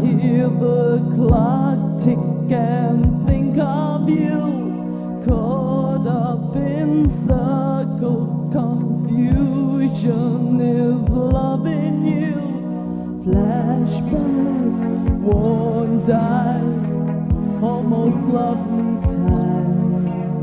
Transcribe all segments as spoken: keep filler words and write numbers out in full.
hear the clock tick and think of you, caught up in circles. Confusion is loving you. Flashback, worn dice, almost lovely time.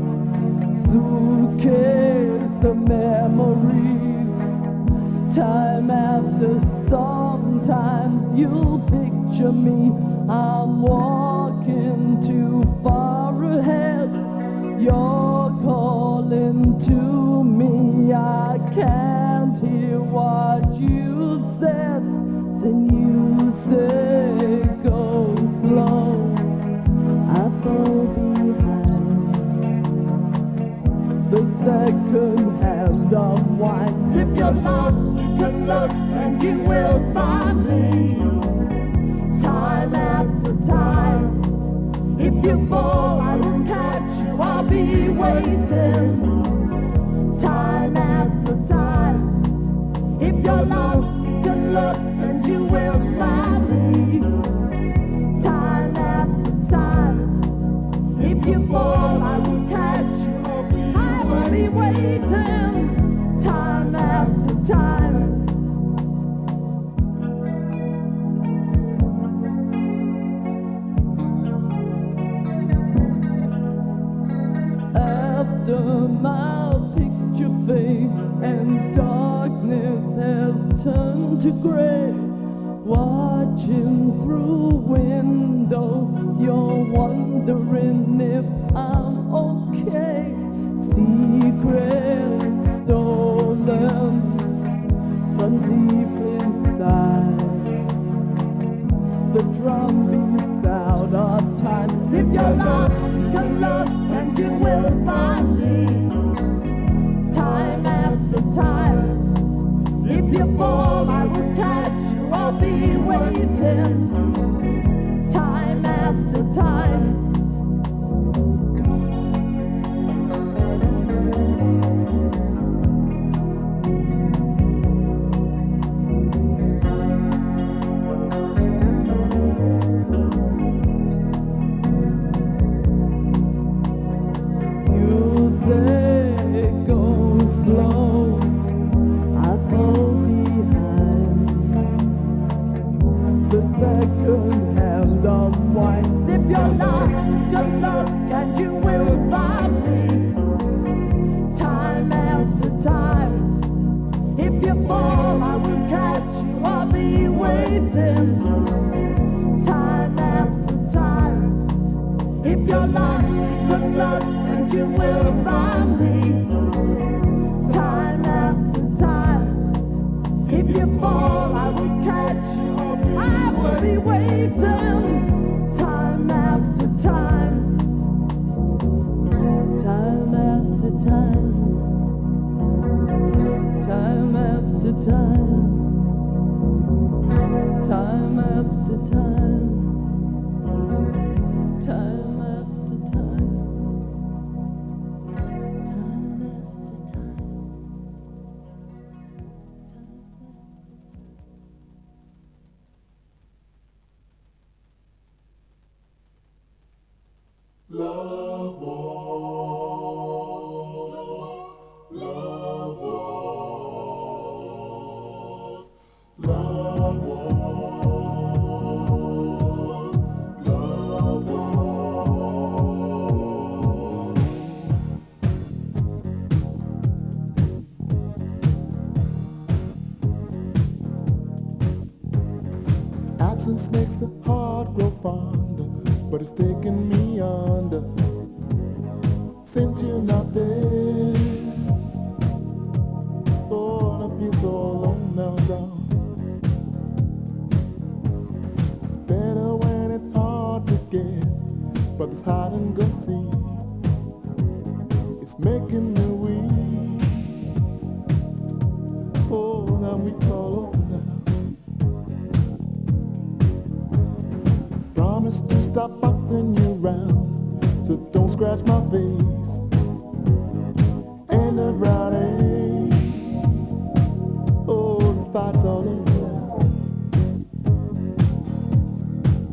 Suitcase of memories, time after sometimes you'll picture me. I'm walking too far ahead. You're calling to me. I can't hear what you said. Then you say go slow. I fall behind. The second hand unwinds. If you're lost, you can look and you will find me. Time after time. If you fall, I will catch you. I'll be waiting. Time after time. If you're lost, you can look and you will find me. Time after time. If you fall, I will catch you. I will be waiting. Time after time. After my picture fades and darkness has turned to gray, watching through windows, you're wondering if I'm okay. Secrets stolen from deep inside. The drum beats out of time. If you're lost, you can look and you will find me. Time after time. If you fall, I will catch you. I'll be waiting. Time after time. Love wars, love wars, love wars, love wars. Absence makes the heart grow fonder, but it's taking me under. Since you're not there, oh, I feel so alone now, down. It's better when it's hard to get, but it's hide and go see. It's making me weak. Oh, now we call on now. Promise to stop boxing you round, so don't scratch my face. End of round eight. Oh, the fight's all over now.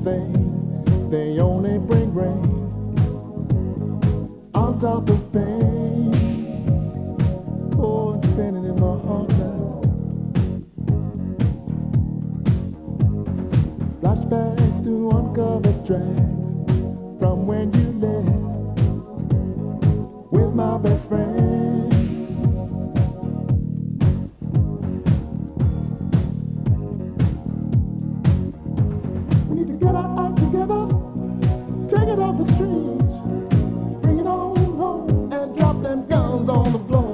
vain. They only bring rain on top of pain. Oh, it's spinning in my heart now. Flashbacks to uncovered tracks from when you left with my best friend. We need to get our act together, take it off the streets, bring it on home and drop them guns on the floor.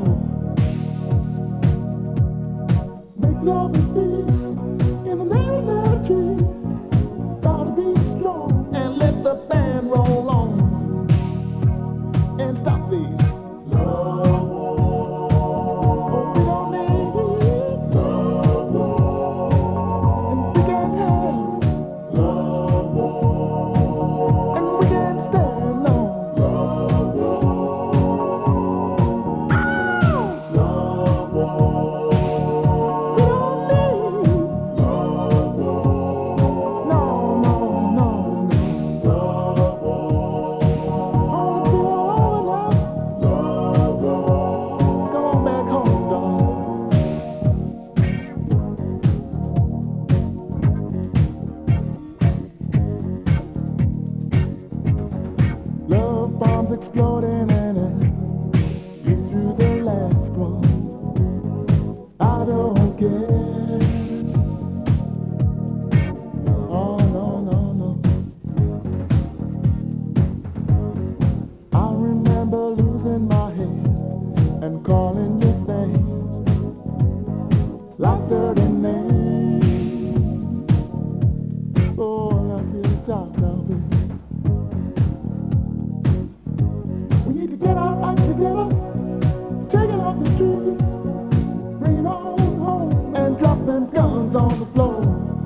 Make love and peace in the name of liberty. Gotta be strong and let the band roll on and stop these love wars. Oh, we don't need love wars, and we can have love wars, and we can stand long. Love wars, love wars. We don't need love wars. No, no, no, no. Love wars. Only feel all enough. Love wars. Come on back home, darling. Love bombs exploding and it get through the last one. I don't care. Oh no, no, no. I remember losing my head and calling you things like dirty names. Oh, I feel top now, baby. We need to get our act together, take it off the streets, bring it on home and drop them guns on the floor.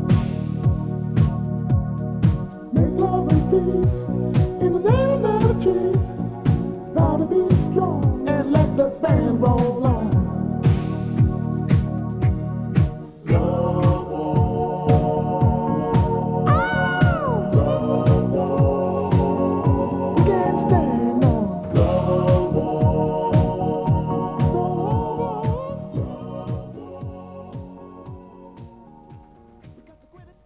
Make love and peace in the name of liberty. Gotta be strong and let the band roll on. Love war. Love war. We can't stand on. Love war. So love war. We got to quit it.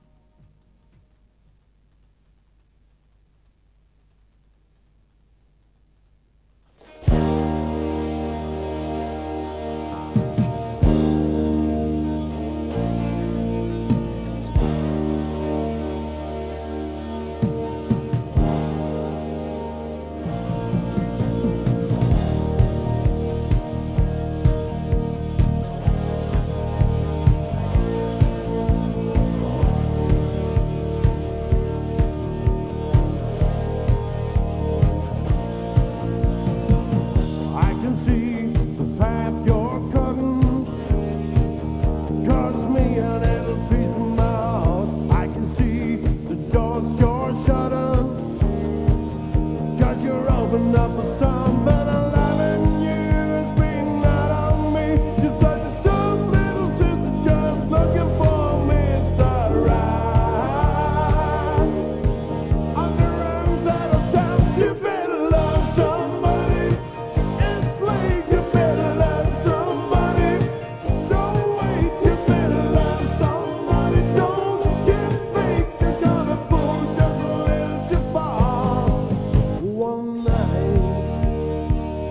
I can see the path you're cutting, cost me a little piece of my heart. I can see the doors you're shutting, cause you're open up for something alive in you is being out on me. You're such a dumb little sister just looking for me to start right. On the wrong side of town, you better love somebody. It's late, you better love somebody. Don't wait, you better love somebody. Don't get fake, you're gonna fall just a little too far. One night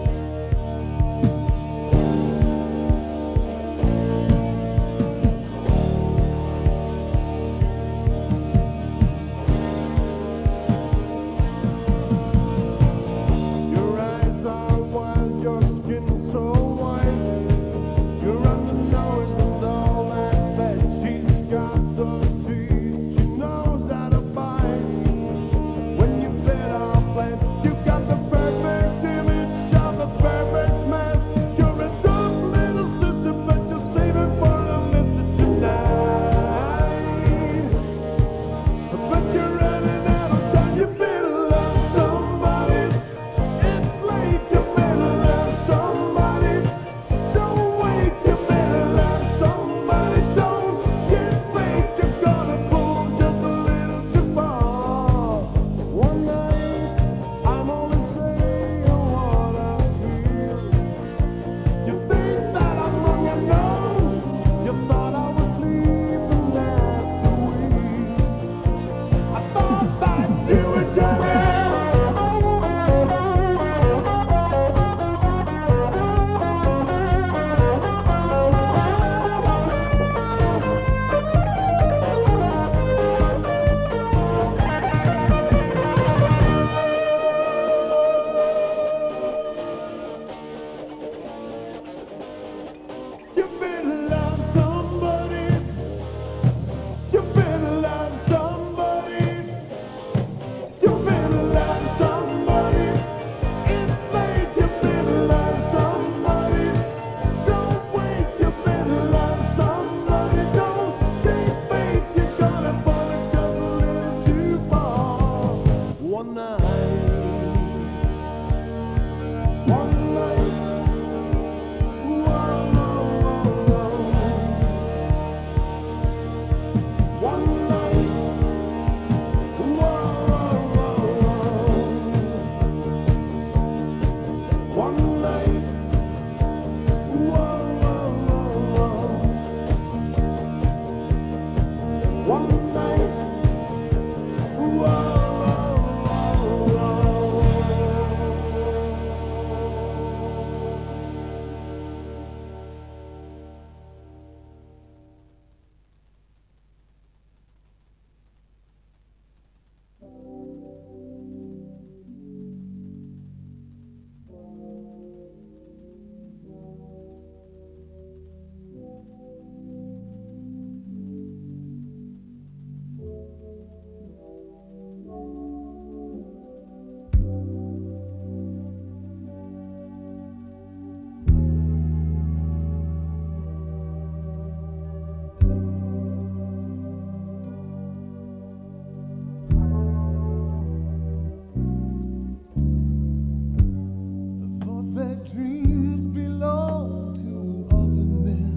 that dreams belong to other men.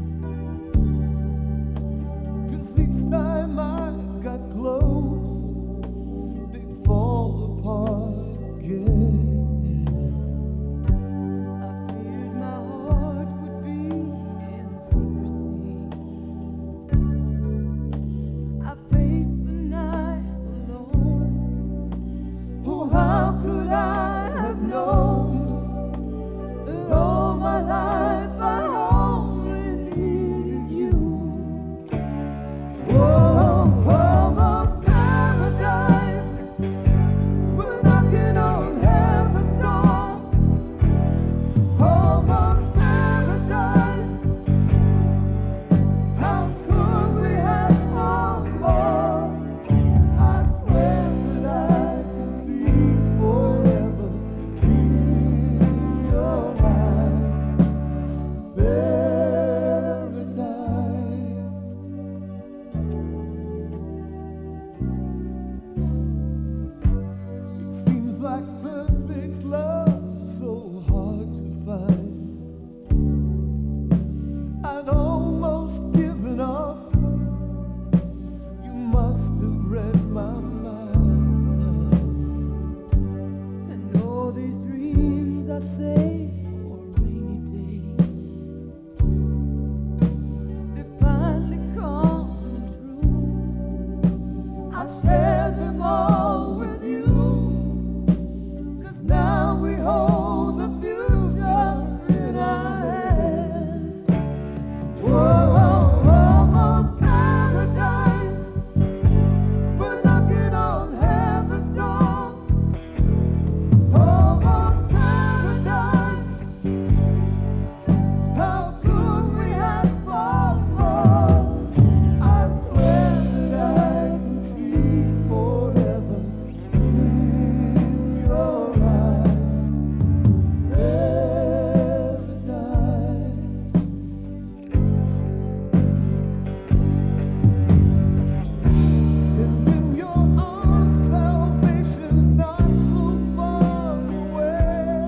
'Cause each time I got close, they'd fall apart again. I feared my heart would beat in secrecy. I faced the nights alone. Oh, how could I have known that all my life I only needed you? Whoa, almost paradise. We're knocking on heaven's door. Almost paradise. How could we have one more? I swear that I could see forever in your eyes. Paradise. It seems like perfect love, so hard to find. I'd almost given up. You must have read my mind. And all these dreams I save for a rainy day, they finally come true. I share them all with you, 'cause now we hold the future in our hands. Whoa, almost paradise. We're knocking on heaven's door. Almost paradise. How could we ask for more? I swear that I can see forever in your eyes. Paradise. And in your arms, salvation's not so far away.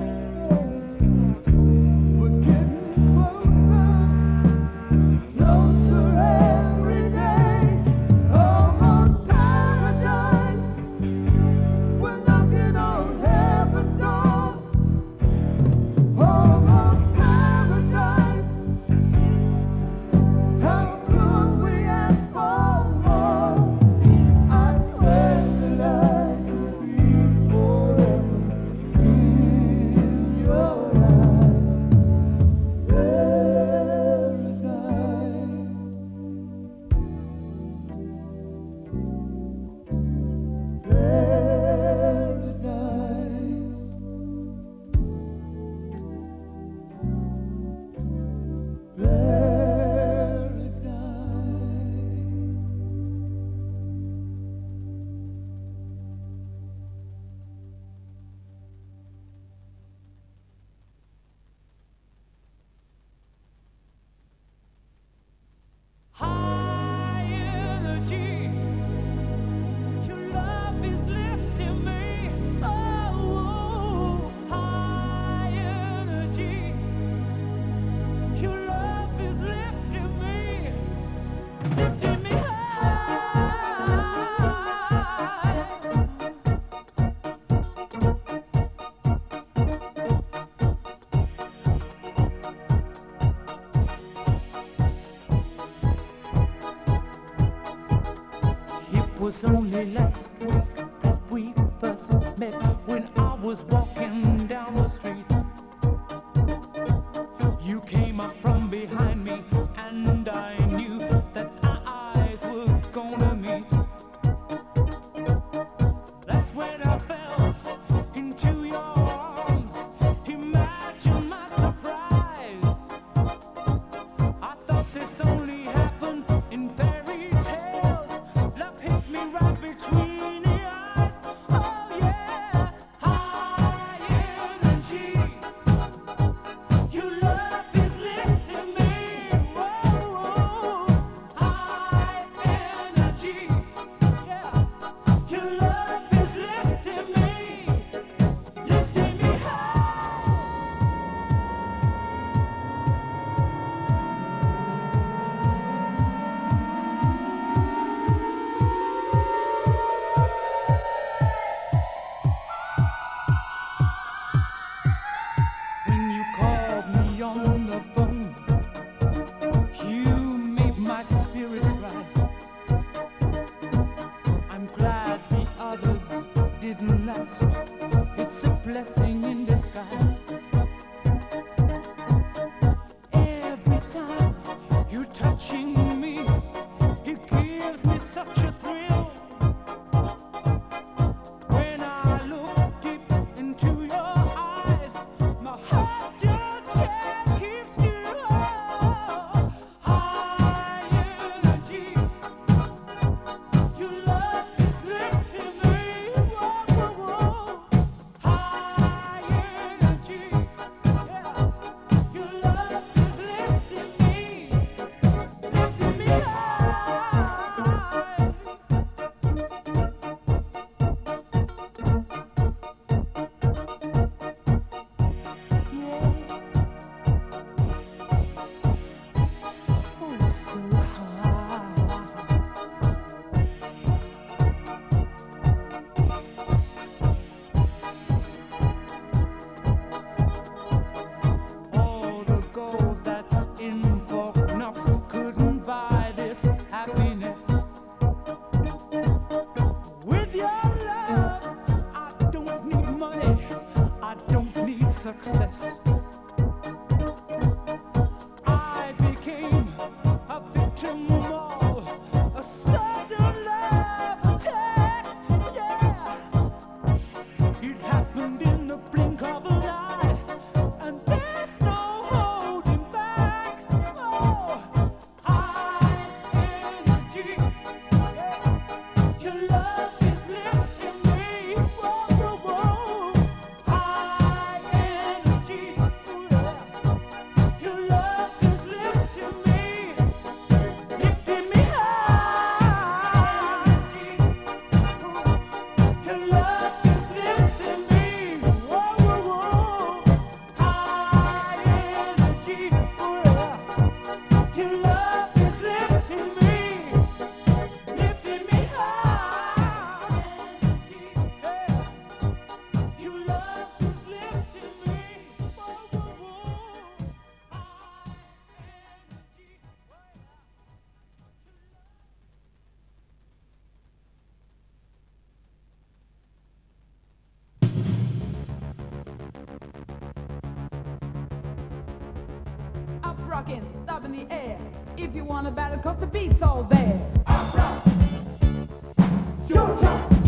We're getting closer, closer every day. Almost paradise. We're knocking on heaven's door. Almost paradise. How could we ask for more? I swear that I can see forever in your eyes. Paradise. Paradise. High energy, your love is lifting me. Oh, high energy, your love is lifting me, lifting me high. It was only last week that we first met, when I was walking down the street. You came up from behind me, and I knew that our eyes were gonna meet. That's when I fell into your arms. Imagine my surprise. I thought this only happened in fairy tales. Love hit me right between the eyes. Oh yeah, high rocking, stop in the air. If you want a battle, cause the beat's all there. Up rock, short shot.